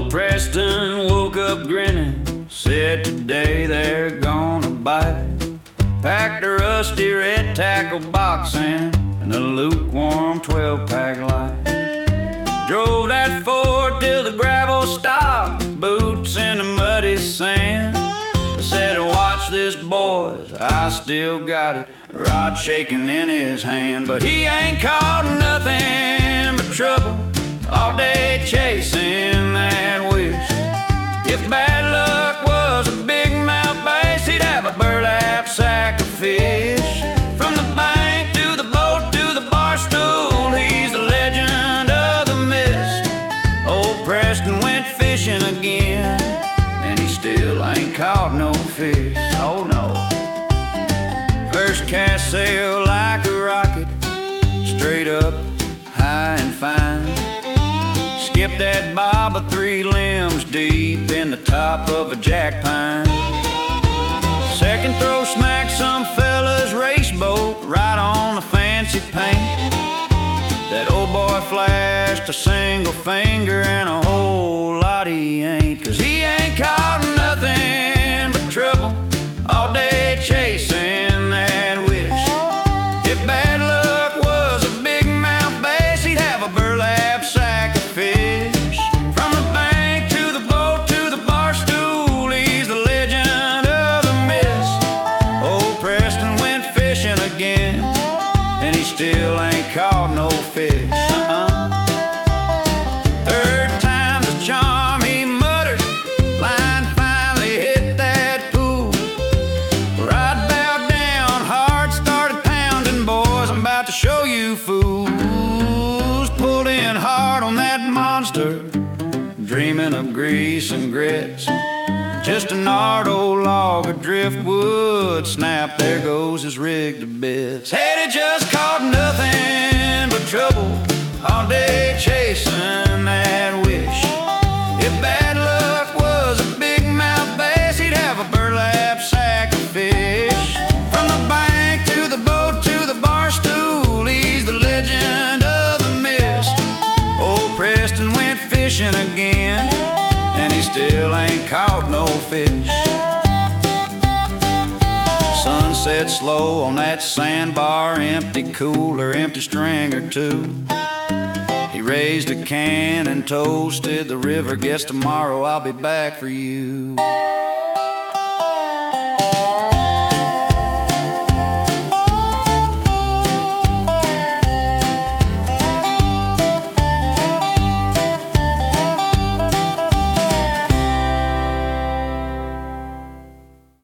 Old Preston woke up grinning, said today they're gonna bite. Packed a rusty red tackle box in and a lukewarm 12-pack light. Drove that Ford till the gravel stopped, boots in the muddy sand. I said, watch this, boys, I still got it. Rod shaking in his hand, but he ain't caught nothing but trouble all day chasing that wish. If bad luck was a big mouth bass, he'd have a burlap sack of fish. From the bank to the boat to the bar stool, he's the legend of the mist. Old Preston went fishing again, and he still ain't caught no fish. Oh no. First cast sail like a rocket, straight up, high and fine. Skip that bobber 3 limbs deep in the top of a jack pine. Second throw smacked some fella's race boat right on the fancy paint. That old boy flashed a single finger and a whole lot he ain't. 'Cause he ain't caught nothing but trouble all day chasing that wish. If bad luck was a big mouth bass, he'd have a burlap sack of fish. From the bank to the boat to the bar stool, he's the legend of the mist. Old Preston went fishing again, and he still ain't caught no fish. Third time's a charm, he muttered. Line finally hit that pool. Rod bowed down, heart started pounding. Boys, I'm about to show you fools. Pulled in hard on that monster, dreaming of grease and grits. Just a gnarled old log of driftwood. Snap, there goes his rig to bits. Had he just caught nothing but trouble all day chasing that wish. If bad luck was a big mouth bass, he'd have a burlap sack of fish. From the bank to the boat to the bar stool, he's the legend of the mist. Old Preston went fishing again, and he still ain't caught no fish. Sunset slow on that sandbar, empty cooler, empty stringer too. He raised a can and toasted the river. Guess tomorrow I'll be back for you.